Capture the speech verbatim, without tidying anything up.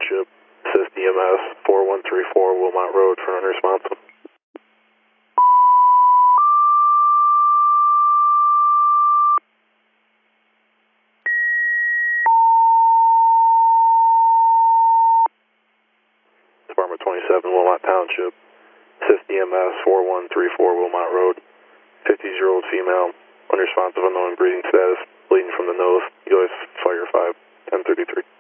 Township. Assist E M S four one three four Wilmot Road for unresponsive. Department twenty-seven Wilmot Township. Assist E M S four one three four Wilmot Road. fifty-year-old female, unresponsive, unknown breathing status, bleeding from the nose. U S Fire five, ten thirty-three.